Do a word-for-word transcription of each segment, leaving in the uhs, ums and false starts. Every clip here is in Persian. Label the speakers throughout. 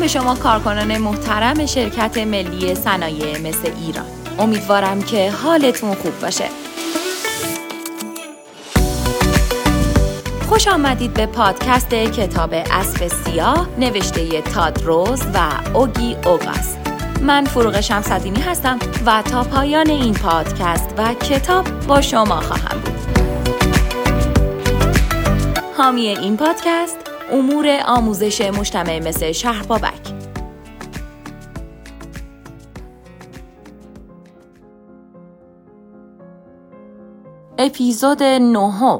Speaker 1: به شما کارکنان محترم شرکت ملی صنایع مس ایران. امیدوارم که حالتون خوب باشه. خوش آمدید به پادکست کتاب اسب سیاه نوشته تاد روز و اوگی اوگاست. من فروغ شمس‌الدینی هستم و تا پایان این پادکست و کتاب با شما خواهم بود. حامی این پادکست امور آموزش مجتمع مثل شهر بابک. اپیزود نهم.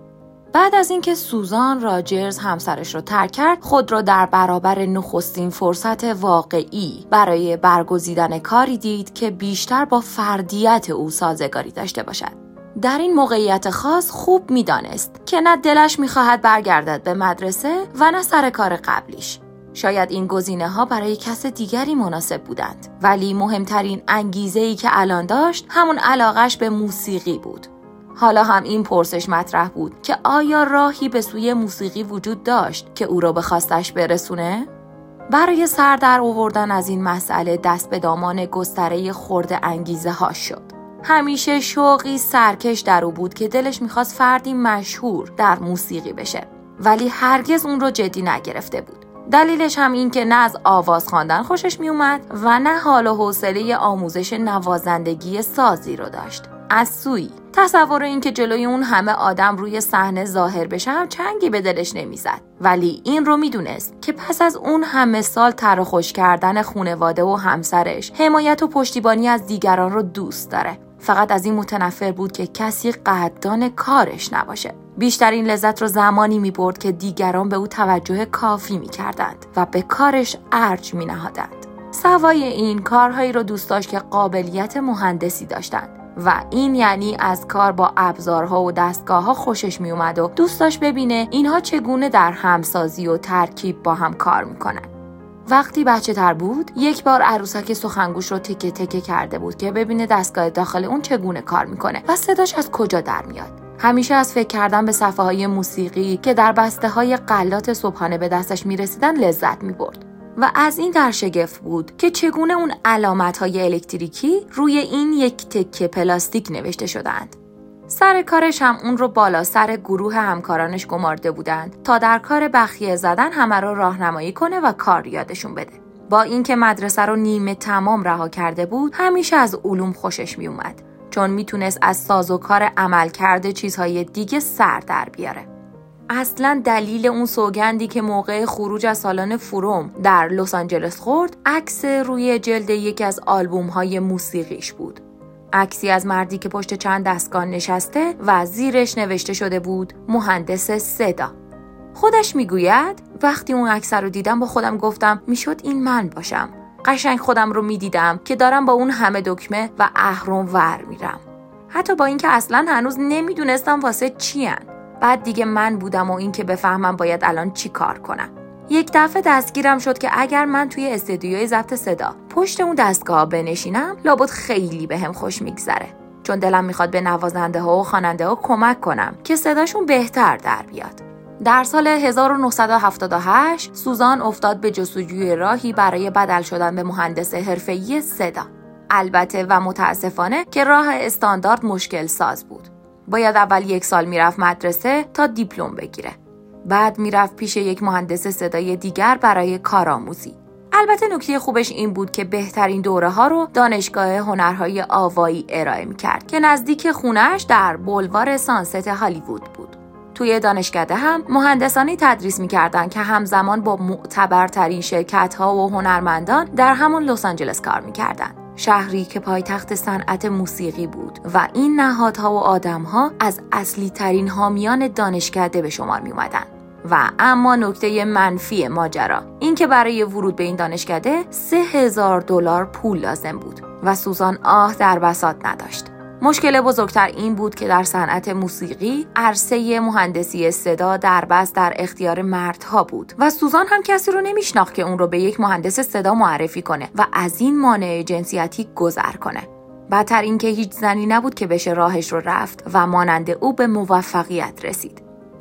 Speaker 1: بعد از اینکه سوزان راجرز همسرش رو ترک کرد، خود را در برابر نخستین فرصت واقعی برای برگزیدن کاری دید که بیشتر با فردیت او سازگاری داشته باشد. در این موقعیت خاص خوب می‌دانست که نه دلش می‌خواهد برگردد به مدرسه و نه سر کار قبلیش. شاید این گزینه‌ها برای کس دیگری مناسب بودند، ولی مهمترین انگیزه‌ای که الان داشت همون علاقش به موسیقی بود. حالا هم این پرسش مطرح بود که آیا راهی به سوی موسیقی وجود داشت که او را به خواستش برسونه؟ برای سر در آوردن از این مسئله دست به دامان گستره خرد انگیزه ها شد. همیشه شوقی سرکش در او بود که دلش میخواست فردی مشهور در موسیقی بشه، ولی هرگز اون رو جدی نگرفته بود. دلیلش هم این که نه از آواز خواندن خوشش میومد و نه حال و حوصله آموزش نوازندگی سازی رو داشت. از سوی تصور این که جلوی اون همه آدم روی صحنه ظاهر بشه هم چنگی به دلش نمیزد، ولی این رو میدونست که پس از اون همه سال تر و خوش کردن خانواده و همسرش، حمایت و پشتیبانی از دیگران رو دوست داره. فقط از این متنفر بود که کسی قدردان کارش نباشه. بیشترین لذت رو زمانی میبرد که دیگران به او توجه کافی میکردند و به کارش ارج مینهادند. سوای این کارهایی رو دوست داشت که قابلیت مهندسی داشتند و این یعنی از کار با ابزارها و دستگاه‌ها خوشش می اومد و دوست داشت ببینه اینها چگونه در همسازی و ترکیب با هم کار میکنن. وقتی بچه تر بود، یک بار عروسک سخنگوش رو تکه تکه کرده بود که ببینه دستگاه داخل اون چگونه کار میکنه و صداش از کجا در میاد. همیشه از فکر کردن به صفحه های موسیقی که در بسته های غلات صبحانه به دستش میرسیدن لذت میبرد. و از این در شگفت بود که چگونه اون علامت‌های الکتریکی روی این یک تکه پلاستیک نوشته شدند. سر کارش هم اون رو بالا سر گروه همکارانش گمارده بودند تا در کار بخیه زدن همه رو راهنمایی کنه و کار یادشون بده. با اینکه مدرسه رو نیمه تمام رها کرده بود، همیشه از علوم خوشش می اومد، چون میتونست از سازوکار عمل کرده چیزهای دیگه سر در بیاره. اصلا دلیل اون سوگندی که موقع خروج از سالن فروم در لس آنجلس خورد، عکس روی جلد یکی از آلبوم‌های موسیقیش بود. عکسی از مردی که پشت چند دستگاه نشسته و زیرش نوشته شده بود مهندس صدا. خودش میگوید وقتی اون عکس رو دیدم با خودم گفتم میشد این من باشم. قشنگ خودم رو میدیدم که دارم با اون همه دکمه و اهرم ور میرم. حتی با اینکه اصلا هنوز نمیدونستم واسه چی ان. بعد دیگه من بودم و این که بفهمم باید الان چی کار کنم. یک دفعه دستگیرم شد که اگر من توی استودیوی ضبط صدا پشت اون دستگاه بنشینم لابد خیلی بهم خوش میگذره، چون دلم میخواد به نوازنده ها و خواننده ها کمک کنم که صداشون بهتر در بیاد. در سال هزار و نهصد و هفتاد و هشت سوزان افتاد به جستجوی راهی برای بدل شدن به مهندس حرفه‌ای صدا. البته و متاسفانه که راه استاندارد مشکل ساز بود. باید اول یک سال میرفت مدرسه تا دیپلم بگیره. بعد میرفت پیش یک مهندس صدای دیگر برای کارآموزی. البته نکته خوبش این بود که بهترین دوره ها رو دانشگاه هنرهای آوایی ارائه میکرد که نزدیک خونه‌اش در بولوار سانست هالیوود بود. توی دانشکده هم مهندسانی تدریس میکردن که همزمان با معتبرترین شرکت‌ها و هنرمندان در همون لس آنجلس کار میکردن. شهری که پایتخت صنعت موسیقی بود و این نهادها و آدمها از اصلی ترین حامیان دانشکده به شمار می اومدن. و اما نکته منفی ماجرا این که برای ورود به این دانشکده سه هزار دلار پول لازم بود و سوزان آه در بساط نداشت. مشکل بزرگتر این بود که در صنعت موسیقی عرصه مهندسی صدا در بس در اختیار مردها بود و سوزان هم کسی رو نمیشناخت که اون رو به یک مهندس صدا معرفی کنه و از این مانع جنسیتی گذر کنه. بدتر این که هیچ زنی نبود که بشه راهش رو رفت و مانند او به موفقیت رسید.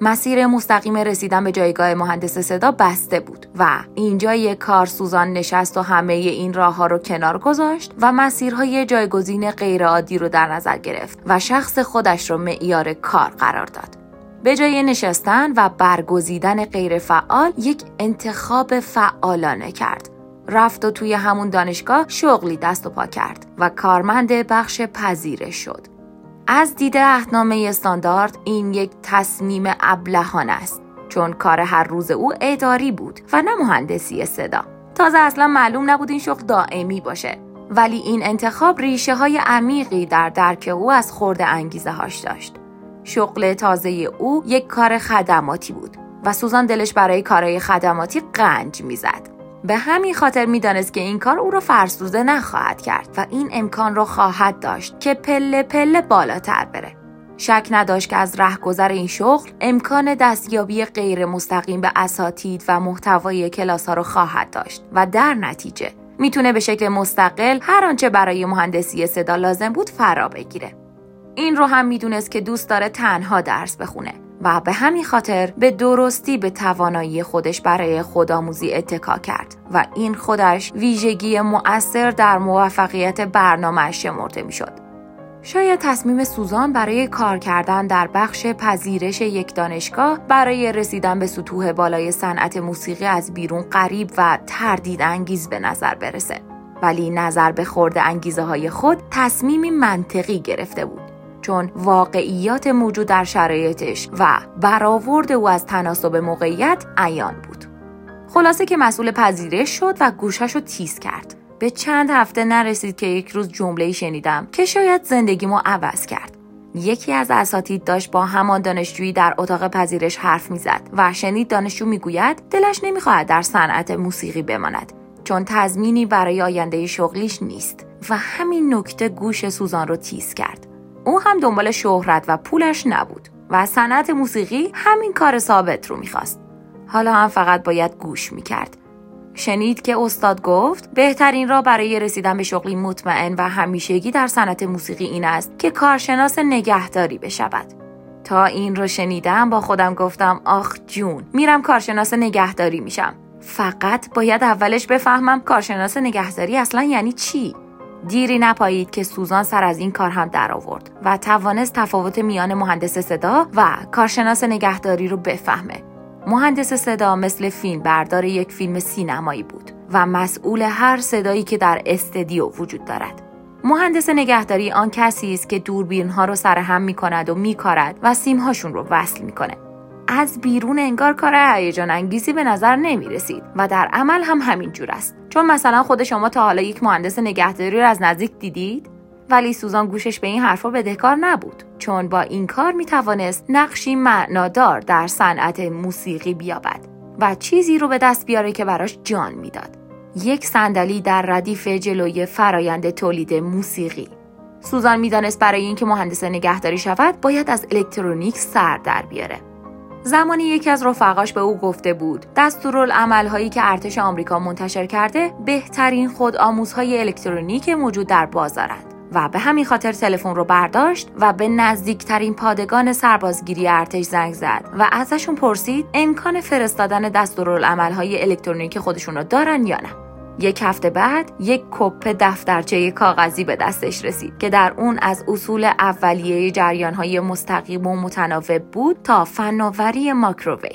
Speaker 1: مسیر مستقیم رسیدن به جایگاه مهندس صدا بسته بود و اینجا یک کار سوزان نشست و همه این راه‌ها رو کنار گذاشت و مسیرهای جایگزین غیرعادی رو در نظر گرفت و شخص خودش رو معیار کار قرار داد. به جای نشستن و برگزیدن غیر فعال یک انتخاب فعالانه کرد. رفت و توی همون دانشگاه شغلی دست و پا کرد و کارمند بخش پذیرش شد. از دید عهدنامه استاندارد این یک تصمیم ابلهانه است، چون کار هر روز او اداری بود و نه مهندسی صدا. تازه اصلا معلوم نبود این شغل دائمی باشه، ولی این انتخاب ریشه های عمیقی در درک او از خرد انگیزه هاش داشت. شغل تازه او یک کار خدماتی بود و سوزان دلش برای کارهای خدماتی قنج میزد. به همین خاطر میدانست که این کار او را فرسوده نخواهد کرد و این امکان را خواهد داشت که پله پله بالاتر بره. شک نداشت که از رهگذر این شغل امکان دستیابی غیر مستقیم به اساتید و محتوای کلاس ها را خواهد داشت و در نتیجه میتونه به شکل مستقل هر آنچه برای مهندسی صدا لازم بود فرا بگیره. این رو هم میدونست که دوست داره تنها درس بخونه و به همین خاطر به درستی به توانایی خودش برای خودآموزی اتکا کرد و این خودش ویژگی مؤثر در موفقیت برنامه‌اش شمرده میشد. شاید تصمیم سوزان برای کار کردن در بخش پذیرش یک دانشگاه برای رسیدن به سطوح بالای صنعت موسیقی از بیرون غریب و تردید انگیز به نظر برسه، ولی نظر به خرد انگیزه های خود تصمیمی منطقی گرفته بود، چون واقعیات موجود در شرایطش و برآورد او از تناسب موقعیت عیان بود. خلاصه که مسئول پذیرش شد و گوشش رو تیز کرد. به چند هفته نرسید که یک روز جمله‌ای شنیدم که شاید زندگیمو عوض کرد. یکی از اساتید داشت با همان دانشجویی در اتاق پذیرش حرف میزد و شنید دانشجو میگوید دلش نمیخواهد در صنعت موسیقی بماند، چون تضمینی برای آینده شغلیش نیست و همین نکته گوش سوزان رو تیز کرد. او هم دنبال شهرت و پولش نبود و صنعت موسیقی همین کار ثابت رو میخواست. حالا هم فقط باید گوش میکرد. شنید که استاد گفت بهترین راه برای رسیدن به شغلی مطمئن و همیشگی در صنعت موسیقی این است که کارشناس نگهداری بشود. تا این رو شنیدم با خودم گفتم آخ جون، میرم کارشناس نگهداری میشم. فقط باید اولش بفهمم کارشناس نگهداری اصلا یعنی چی؟ دیری نپایید که سوزان سر از این کار هم در آورد و توانست تفاوت میان مهندس صدا و کارشناس نگهداری رو بفهمه. مهندس صدا مثل فیلم بردار یک فیلم سینمایی بود و مسئول هر صدایی که در استودیو وجود دارد. مهندس نگهداری آن کسی است که دوربین‌ها رو سرهم می‌کند و می‌کارد و سیم‌هاشون رو وصل می‌کنه. از بیرون انگار کار هیجان انگیزی به نظر نمی‌رسید و در عمل هم همین جور است. چون مثلا خود شما تا حالا یک مهندس نگهداری رو از نزدیک دیدید؟ ولی سوزان گوشش به این حرفا بدهکار نبود، چون با این کار میتوانست نقشی معنادار در صنعت موسیقی بیابد و چیزی رو به دست بیاره که براش جان میداد. یک صندلی در ردیف جلوی فرایند تولید موسیقی. سوزان میدانست برای اینکه مهندس نگهداری شود باید از الکترونیک سر در بیاره. زمانی یکی از رفقاش به او گفته بود دستورالعمل‌هایی که ارتش آمریکا منتشر کرده بهترین خودآموزهای الکترونیک موجود در بازارند و به همین خاطر تلفن رو برداشت و به نزدیکترین پادگان سربازگیری ارتش زنگ زد و ازشون پرسید امکان فرستادن دستورالعمل‌های الکترونیک خودشون رو دارن یا نه. یک هفته بعد یک کپی دفترچه کاغذی به دستش رسید که در اون از اصول اولیه جریان‌های مستقیم و متناوب بود تا فناوری ماکروویو.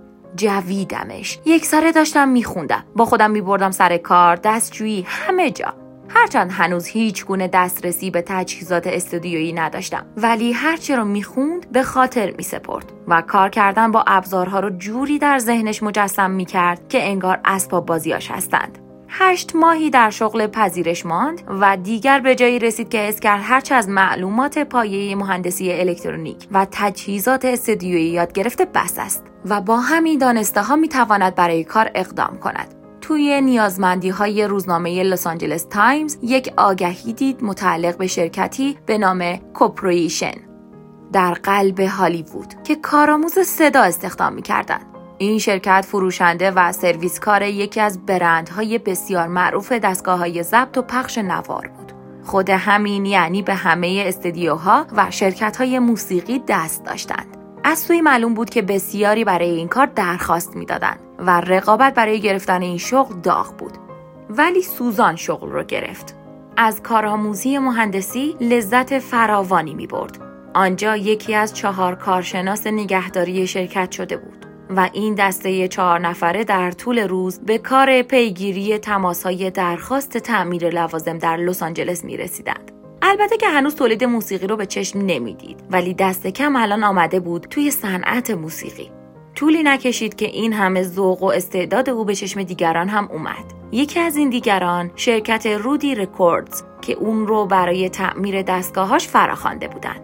Speaker 1: جویدمش. یک سره داشتم میخوندم. با خودم میبردم سر کار، دستجویی، همه جا. هرچند هنوز هیچ گونه دسترسی به تجهیزات استودیویی نداشتم، ولی هرچی رو میخوند به خاطر میسپرد و کار کردن با ابزارها رو جوری در ذهنش مجسم میکرد که انگار اسباب بازیاش هستند. هشت ماهی در شغل پذیرش ماند و دیگر به جایی رسید که حس کرد هرچه از معلومات پایه مهندسی الکترونیک و تجهیزات استودیویی یاد گرفته بس است و با همین دانسته ها میتواند برای کار اقدام کند. توی نیازمندی‌های روزنامه لس آنجلس تایمز یک آگهی دید متعلق به شرکتی به نام کوپرویشن در قلب هالیوود که کارآموز صدا استخدام می‌کردند. این شرکت فروشنده و سرویسکار یکی از برندهای بسیار معروف دستگاه‌های ضبط و پخش نوار بود. خود همین یعنی به همه استدیوها و شرکت‌های موسیقی دست داشتند. از سوی معلوم بود که بسیاری برای این کار درخواست میدادند و رقابت برای گرفتن این شغل داغ بود. ولی سوزان شغل رو گرفت. از کارآموزی مهندسی لذت فراوانی می برد. آنجا یکی از چهار کارشناس نگهداری شرکت شده بود و این دسته چهار نفره در طول روز به کار پیگیری تماس‌های درخواست تعمیر لوازم در لس آنجلس می رسیدند. البته که هنوز تولید موسیقی رو به چشم نمیدید، ولی دست کم الان آمده بود توی صنعت موسیقی. طولی نکشید که این همه ذوق و استعداد او به چشم دیگران هم اومد. یکی از این دیگران شرکت رودی رکوردز که اون رو برای تعمیر دستگاهاش فراخوانده بودند.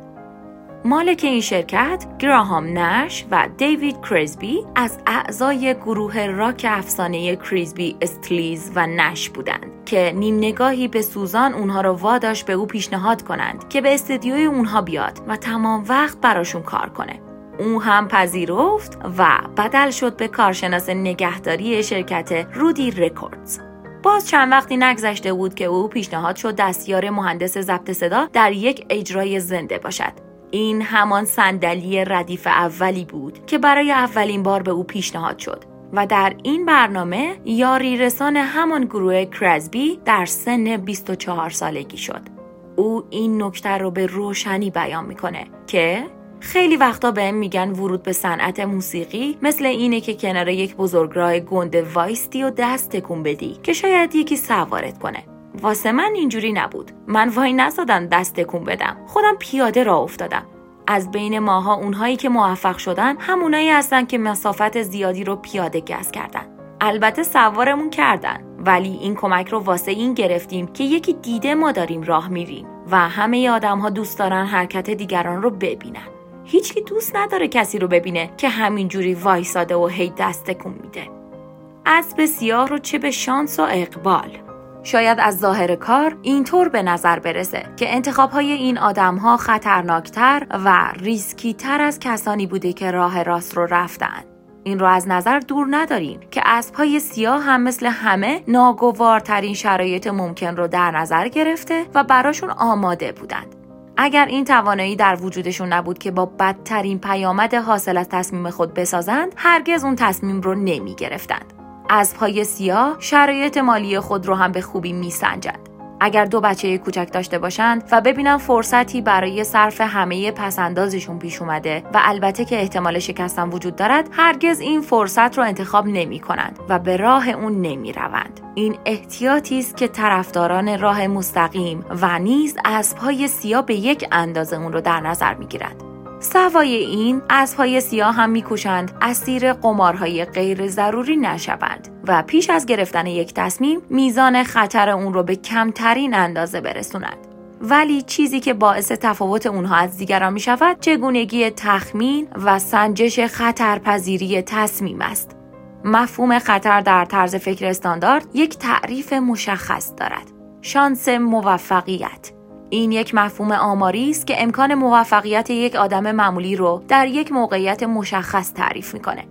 Speaker 1: مالک این شرکت گراهام نش و دیوید کریسبی از اعضای گروه راک افسانه کریسبی، استلیز و نش بودند که نیم نگاهی به سوزان اونها رو واداشت به او پیشنهاد کنند که به استودیوی اونها بیاد و تمام وقت براشون کار کنه. او هم پذیرفت و بدل شد به کارشناس نگهداری شرکت رودی رکوردز. باز چند وقتی نگذشته بود که او پیشنهاد شد دستیار مهندس ضبط صدا در یک اجرای زنده باشد. این همان صندلی ردیف اولی بود که برای اولین بار به او پیشنهاد شد و در این برنامه یاری رسان همان گروه کریسبی در سن بیست و چهار سالگی شد. او این نکته رو به روشنی بیان میکنه که خیلی وقتا بهم میگن ورود به صنعت موسیقی مثل اینه که کنار یک بزرگراه گنده وایستی و دست تکون بدی که شاید یکی سوارت کنه. واسه من اینجوری نبود. من وای نزدم دست تکون بدم. خودم پیاده راه افتادم. از بین ماها اونهایی که موفق شدن همونایی هستن که مسافت زیادی رو پیاده گز کردن. البته سوارمون کردن، ولی این کمک رو واسه این گرفتیم که یکی دیده ما داریم راه میریم و همه آدم‌ها دوست دارن حرکت دیگران رو ببینن. هیچکی دوست نداره کسی رو ببینه که همینجوری وایساده و هی دست تکون میده. اسب سیاه رو چه به شانس و اقبال. شاید از ظاهر کار اینطور به نظر برسه که انتخاب‌های این آدم‌ها خطرناکتر و ریسکی‌تر از کسانی بوده که راه راست رو رفتن. این رو از نظر دور نداریم که اسب‌های سیاه هم مثل همه ناگوارترین شرایط ممکن رو در نظر گرفته و براشون آماده بودند. اگر این توانایی در وجودشون نبود که با بدترین پیامد حاصل از تصمیم خود بسازند، هرگز اون تصمیم رو نمی گرفتند. اسب‌های سیاه شرایط مالی خود رو هم به خوبی می سنجند. اگر دو بچه کوچک داشته باشند و ببینن فرصتی برای صرف همه پسندازشون پیش اومده و البته که احتمال شکستن وجود دارد، هرگز این فرصت رو انتخاب نمی کنند و به راه اون نمی روند. این احتیاطی است که طرفداران راه مستقیم و نیز اسب‌های سیاه به یک اندازه اون رو در نظر می گیرند. سوای این، اسب‌های سیاه هم می‌کوشند اسیر قمارهای غیر ضروری نشوند و پیش از گرفتن یک تصمیم میزان خطر اون رو به کمترین اندازه برسونند. ولی چیزی که باعث تفاوت اونها از دیگران می‌شود، چگونگی تخمین و سنجش خطرپذیری تصمیم است. مفهوم خطر در طرز فکر استاندارد یک تعریف مشخص دارد: شانس موفقیت. این یک مفهوم آماری است که امکان موفقیت یک آدم معمولی رو در یک موقعیت مشخص تعریف میکنه.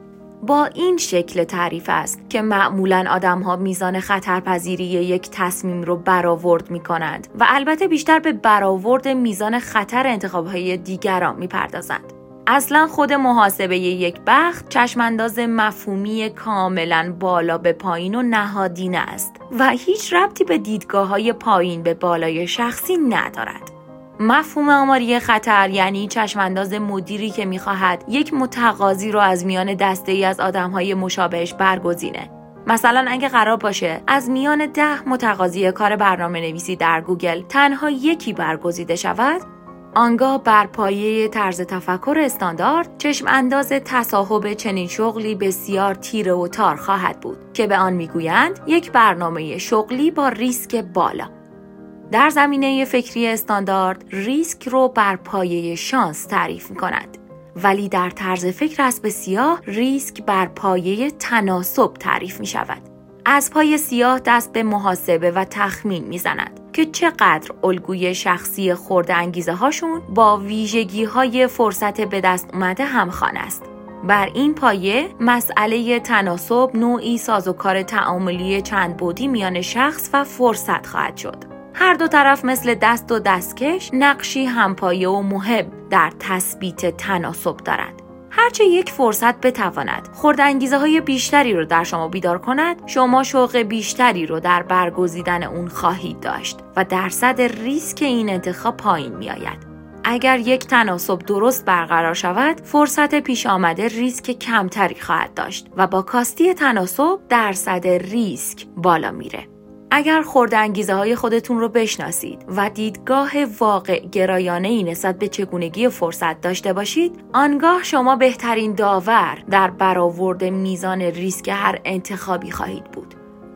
Speaker 1: با این شکل تعریف است که معمولاً آدم‌ها میزان خطرپذیری یک تصمیم رو برآورد میکنند و البته بیشتر به برآورد میزان خطر انتخاب‌های دیگران میپردازند. اصلا خود محاسبه یک بخت چشمانداز مفهومی کاملا بالا به پایین و نهادینه است و هیچ ربطی به دیدگاه‌های پایین به بالای شخصی ندارد. مفهوم آماری خطر یعنی چشمانداز مدیری که می‌خواهد یک متقاضی رو از میان دسته‌ای از آدم‌های مشابهش برگزینه. مثلا اگه قرار باشه از میان ده متقاضی کار برنامه‌نویسی در گوگل تنها یکی برگزیده شود، آنگاه بر پایه طرز تفکر استاندارد چشم انداز تصاحب چنین شغلی بسیار تیره و تار خواهد بود که به آن میگویند یک برنامه شغلی با ریسک بالا. در زمینه فکری استاندارد ریسک رو بر پایه شانس تعریف می‌کنند، ولی در طرز فکر اسب سیاه ریسک بر پایه تناسب تعریف می‌شود. اسب‌های سیاه دست به محاسبه و تخمین می‌زنند که چقدر الگوی شخصی خرد انگیزه هاشون با ویژگی های فرصت به دست اومده همخوان است. بر این پایه مسئله تناسب نوعی سازوکار تعاملی چند بعدی میان شخص و فرصت خواهد شد. هر دو طرف مثل دست و دستکش نقشی همپایه و مهم در تثبیت تناسب دارند. هرچه یک فرصت بتواند خردانگیزه های بیشتری رو در شما بیدار کند، شما شوق بیشتری رو در برگزیدن اون خواهید داشت و درصد ریسک این انتخاب پایین می آید. اگر یک تناسب درست برقرار شود، فرصت پیش آمده ریسک کمتری خواهد داشت و با کاستی تناسب درصد ریسک بالا میره. اگر خردانگیزه های خودتون رو بشناسید و دیدگاه واقع گرایانه‌ای نسبت به چگونگی فرصت داشته باشید، آنگاه شما بهترین داور در برآورد میزان ریسک هر انتخابی خواهید بود.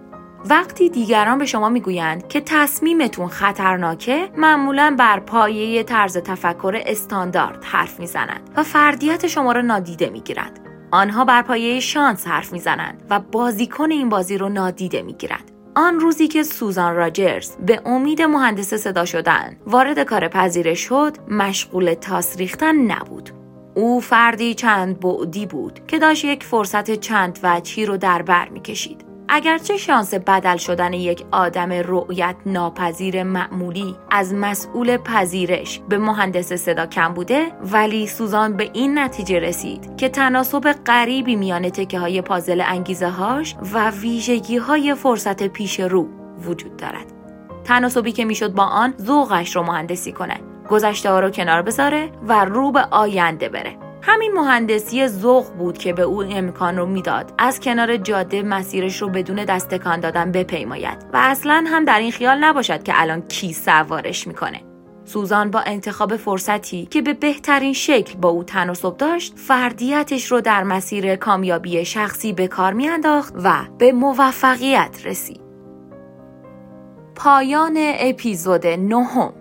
Speaker 1: وقتی دیگران به شما میگویند که تصمیمتون خطرناکه، معمولاً بر پایه طرز تفکر استاندارد حرف میزنند و فردیت شما را نادیده میگیرند. آنها بر پایه شانس حرف میزنند و بازیکن این بازی رو نادیده میگیرند. آن روزی که سوزان راجرز به امید مهندس صدا شدن وارد کار پذیرش شد، مشغول تاس ریختن نبود. او فردی چند بعدی بود که داشت یک فرصت چند وجهی رو در بر میکشید. اگرچه شانس بدل شدن یک آدم رؤیت ناپذیر معمولی از مسئول پذیرش به مهندس صدا کم بوده، ولی سوزان به این نتیجه رسید که تناسب غریبی میان تکه‌های پازل انگیزه‌هاش و ویژگی‌های فرصت پیش رو وجود دارد. تناسبی که میشد با آن ذوقش رو مهندسی کنه، گذشته‌ها رو کنار بذاره و رو به آینده بره. همین مهندسی ذوق بود که به او امکان رو میداد از کنار جاده مسیرش رو بدون دست تکان دادن بپیماید و اصلاً هم در این خیال نباشد که الان کی سوارش میکنه. سوزان با انتخاب فرصتی که به بهترین شکل با او تناسب داشت، فردیتش رو در مسیر کامیابی شخصی به کار میانداخت و به موفقیت رسید. پایان اپیزود نهم.